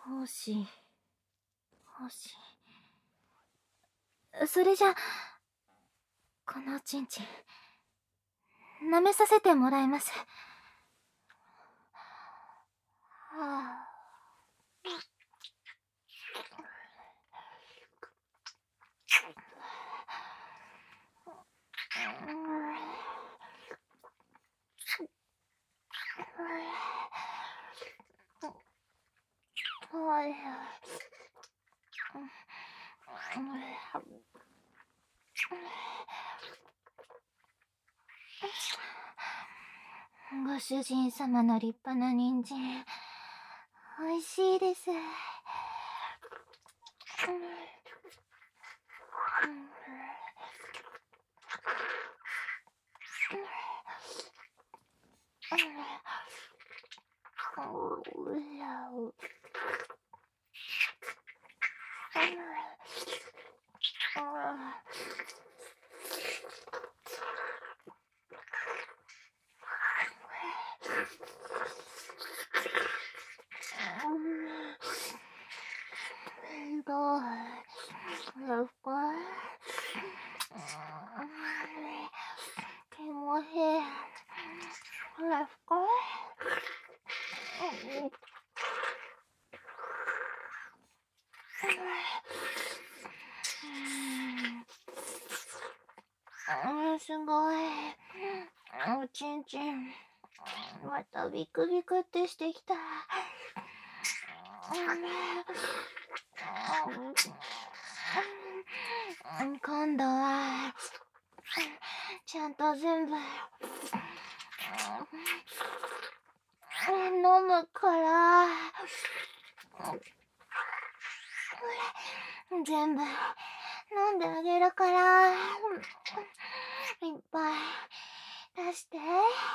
星。それじゃ、このおちんちん、舐めさせてもらいます。ご主人様の立派な人参、おいしいです。すごい。おちんちん、またビクビクってしてきた。今度は、ちゃんと全部、飲むから、全部、飲んであげるから、いっぱい出して。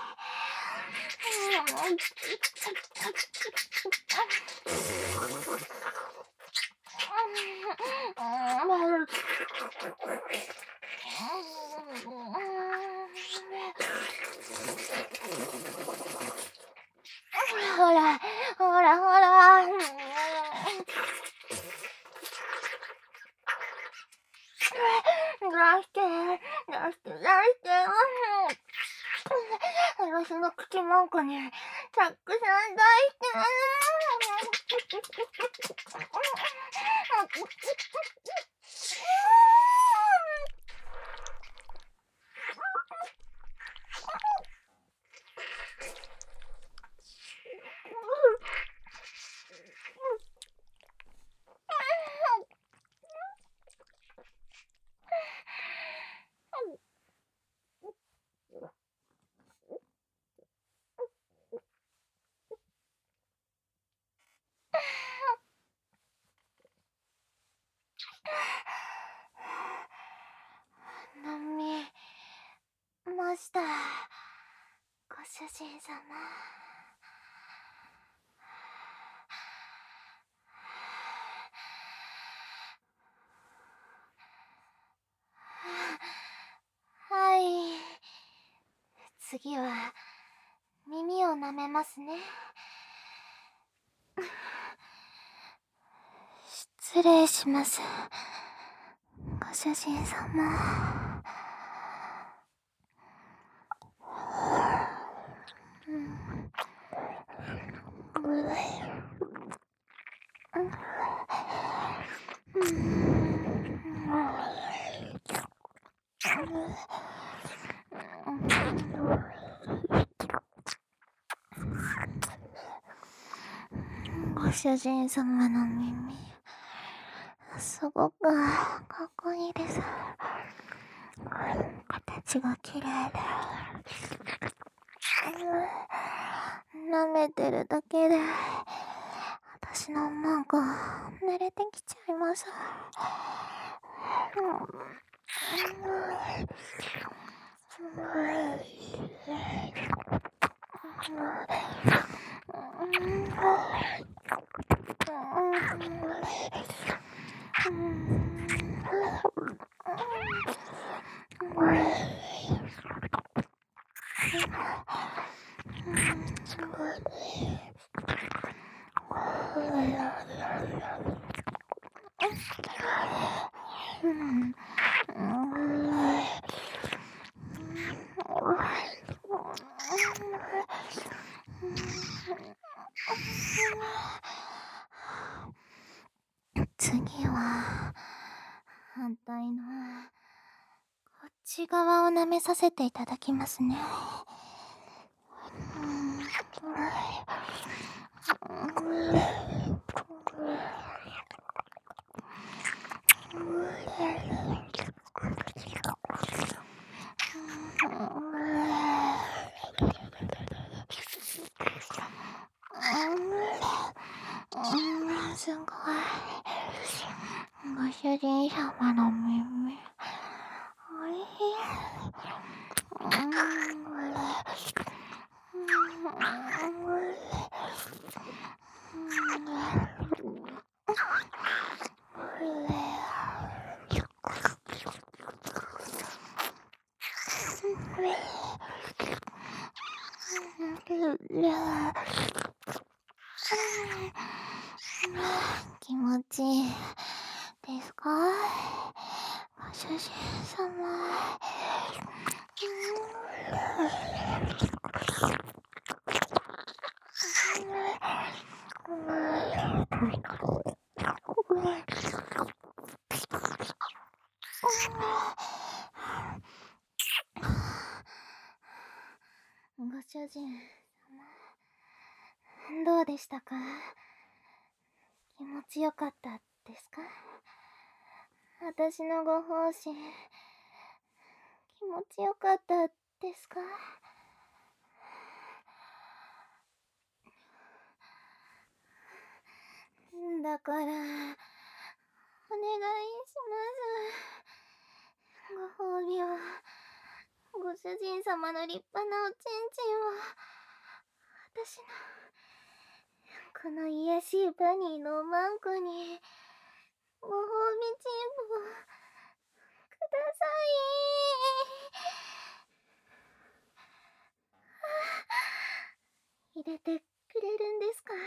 ほら、ほら、ほら。出して、出して、出して。私の口なんかにたくさん出して。飲みました、ご主人様。はい。次は耳を舐めますね。失礼します、ご主人様。ご主人様の耳、すごくかっこいいです。形が綺麗で、舐めてるだけで私のなんか濡れてきちゃいます。 次は反対のこっち側を舐めさせていただきますね。すごい。ご主人様の耳。おいし気持ちいいですか、ご主人様。ご主人様、どうでしたか？気持ちよかったですか？私のご奉仕、気持ちよかったですか？だから、お願いします。ご褒美を、ご主人様の立派なおちんちんを、私の、この癒しいバニーのおまんこに、ご褒美チンポを、ください。入れてくれるんですか？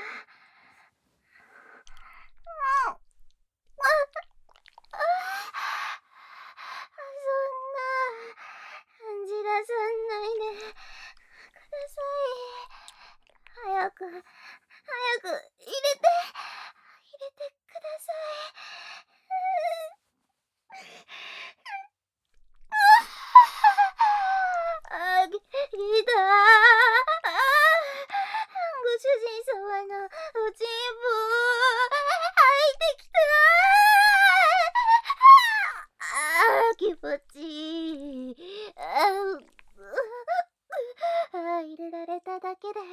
そんな、じらさんないでください。早く、早く、入れてください。来たご主人様のおちんぽ入ってきた気持ちいい。入れられただけで、私の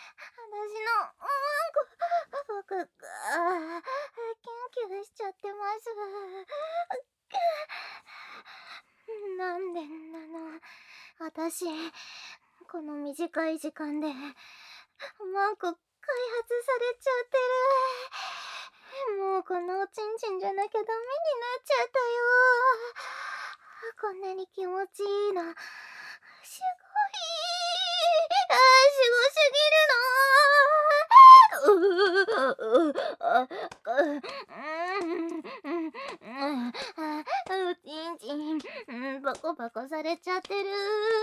僕が、キュンキュンしちゃってます。なんでなの、私、この短い時間で、マンコ開発されちゃってる。もうこのおちんちんじゃなきゃダメになっちゃったよ。こんなに気持ちいいの、すごい。すごすぎるの。おちんちん、バコバコされちゃってる。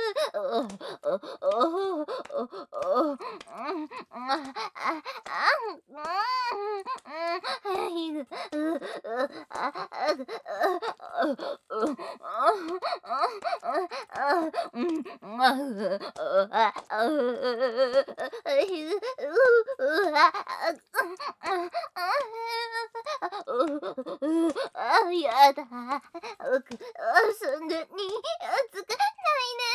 やだ。そんなに熱くないね。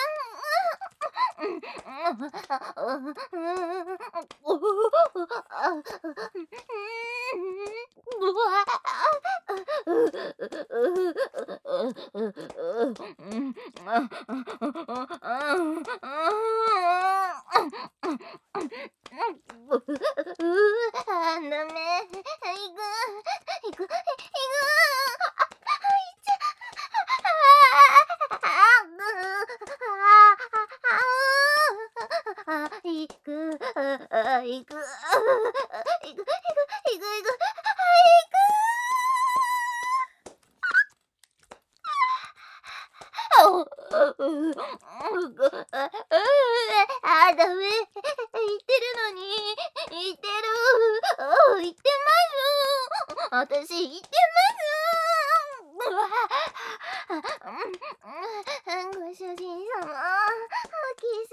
ダメ。行く。行く。 私言ってます。ご主人様、キス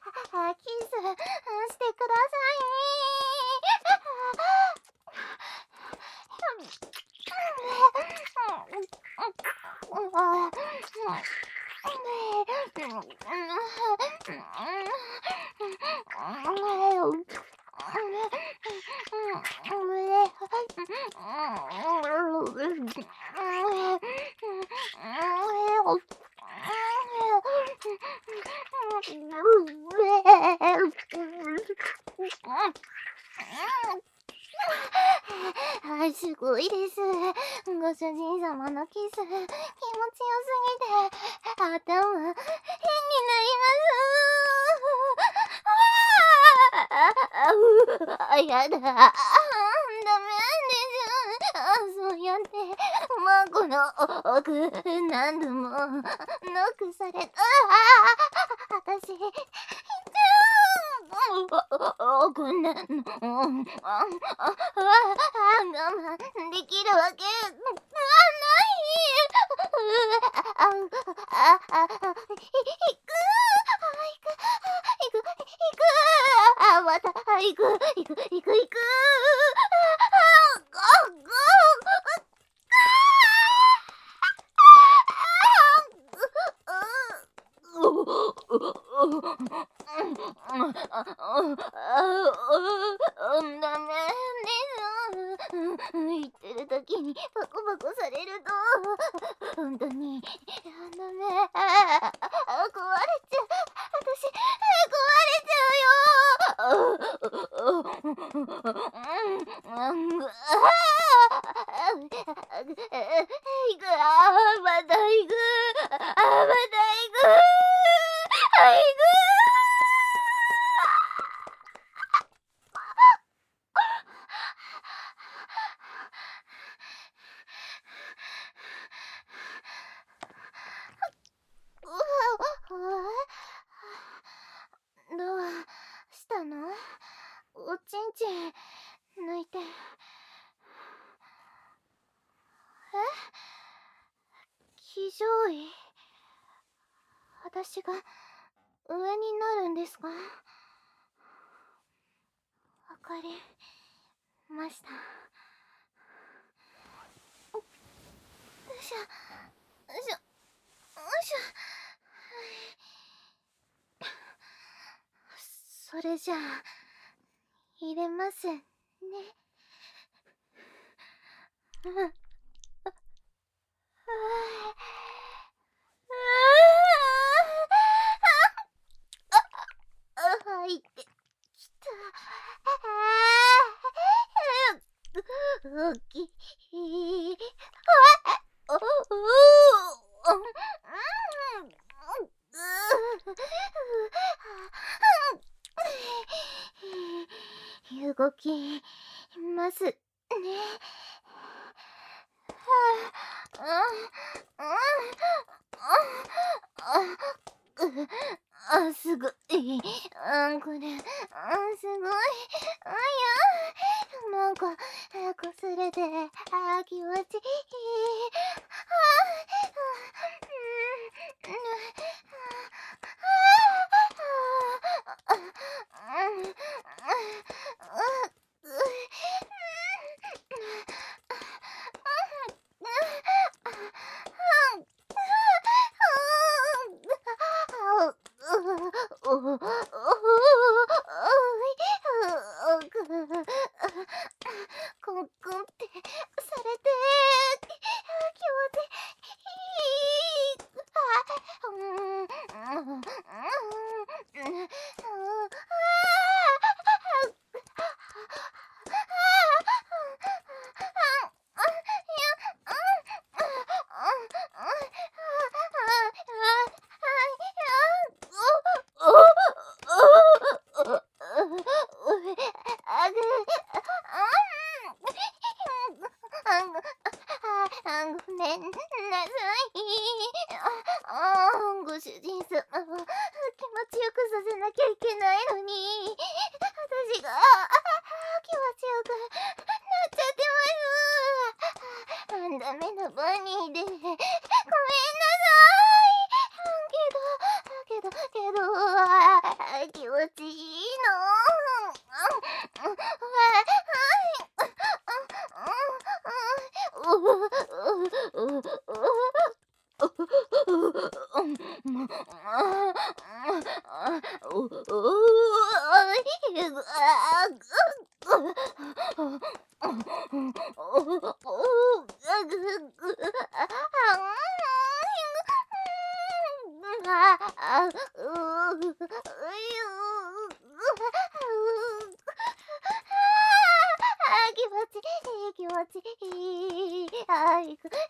してくださすごいです。ご主人様のキス、気持ちよすぎて、頭、変になります。やだ。ダメです。そうやって、孫の奥、何度も、ノックされた。私、こんなの、我慢できるわけない。また、行く。ダメです。言ってる時にパコパコされると、本当に、ダメ。壊れちゃう。私、壊れちゃうよ。また行く。どうしたの？おちんちん抜いて。騎乗位？私が上になるんですか？わかりました。よいしょ。それじゃあ、入れますね。入ってきた。大きい。動きますね。すごい。これ、すごい。なんか、擦れて、気持ちいい。コンコンって気持ちいい気持ちいい。あ、行く行く。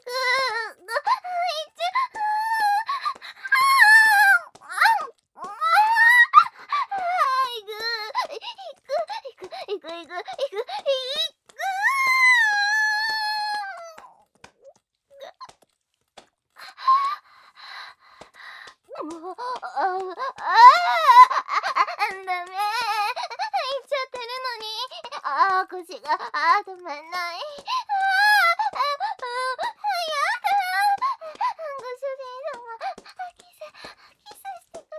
行く行く行く行く行く行く行く。もう、ダメ。行っちゃってるのに。腰が、止まんない。ご主人様、キスしてくだ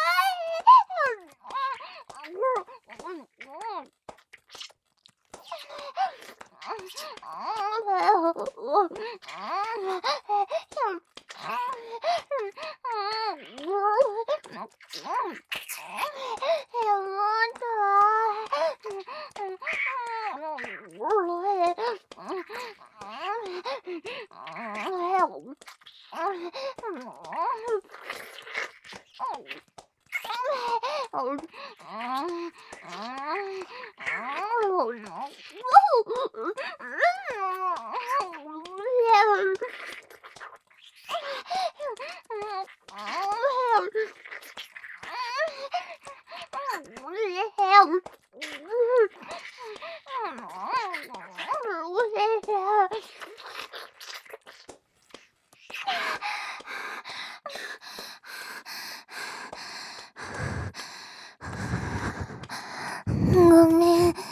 ごめんなさ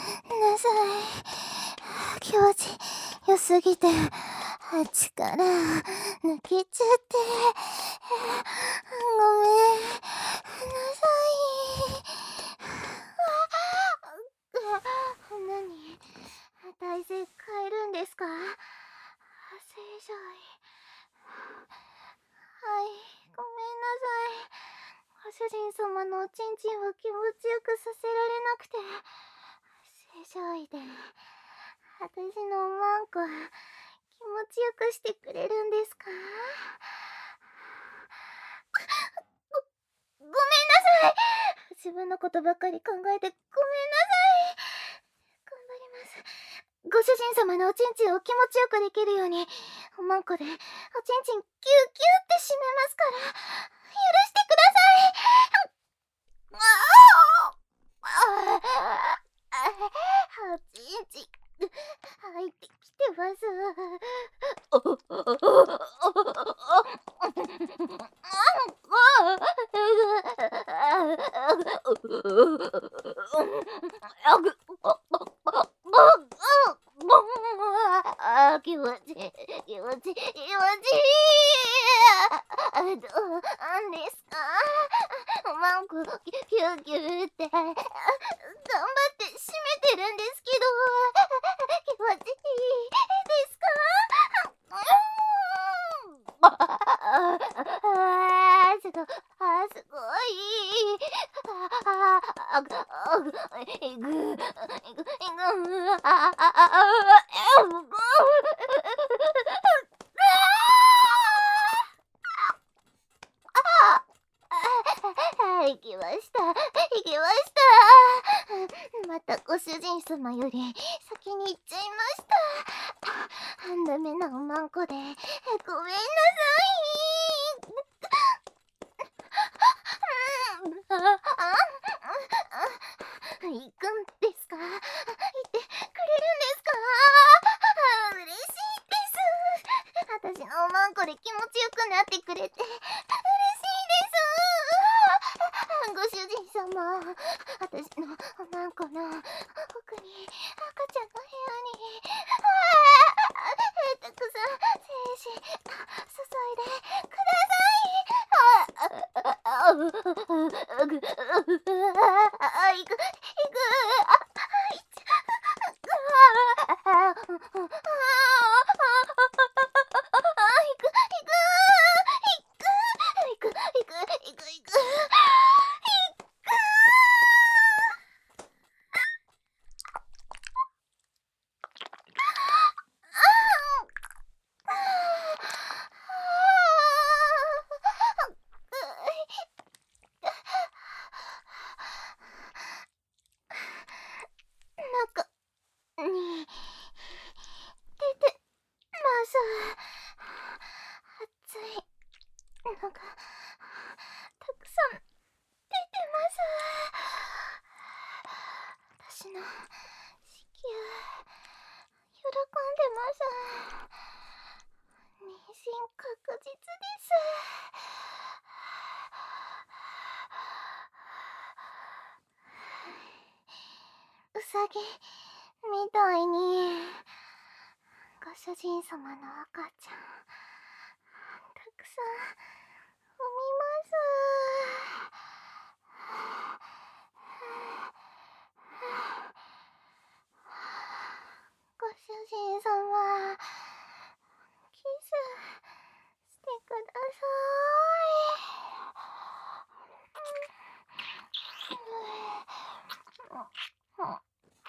い。気持ち良すぎて、力抜けちゃって。ごめんなさい。何？体勢変えるんですか？正常位。はい、ごめんなさい。ご主人様のおちんちんを気持ちよくさせられなくて、正常位で、私のおまんこ、気持ちよくしてくれるんですか？ごめんなさい。自分のことばっかり考えてごめんなさい。頑張ります。ご主人様のおちんちんを気持ちよくできるように、おまんこでおちんちんキューキューって締めますから、許してください。おちんちん入ってきてます。気持ちいい気持ちいい気持ちいい。どうですか？おまんこキューキューって頑張って締めてるんですけど、気持ちいいですか？すごい。いく、いく、いく、行きました。行きました。またご主人様より先に行っちゃいました。ダメなおまんこでごめんなさい。行くんですか？行ってくれるんですか？嬉しいです。私のおまんこで気持ちよくなってくれて嬉しいです。ご主人様、私のおまんこの奥に赤ちゃんの部屋にたくさん精子注いでください。行く私の子宮喜んでます。妊娠確実です。うさぎみたいにご主人様の赤ちゃんたくさん産みます。ご主人様、キスしてください。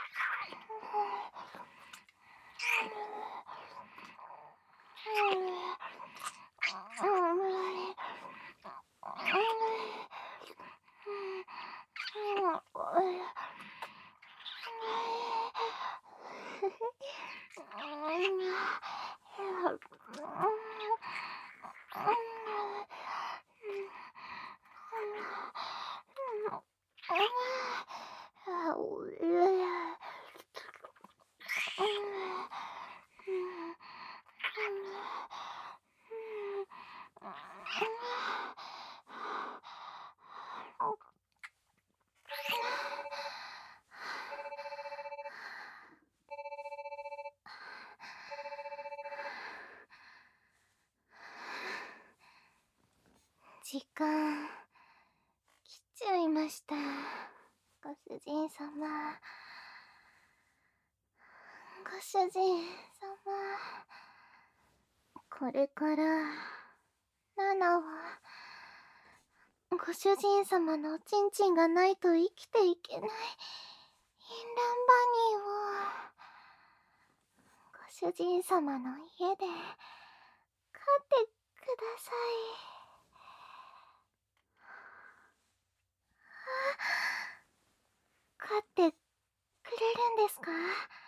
時間来ちゃいました。ご主人様。ご主人様。これからナナはご主人様のおちんちんがないと生きていけないインランバニーをご主人様の家で飼ってください。飼ってくれるんですか？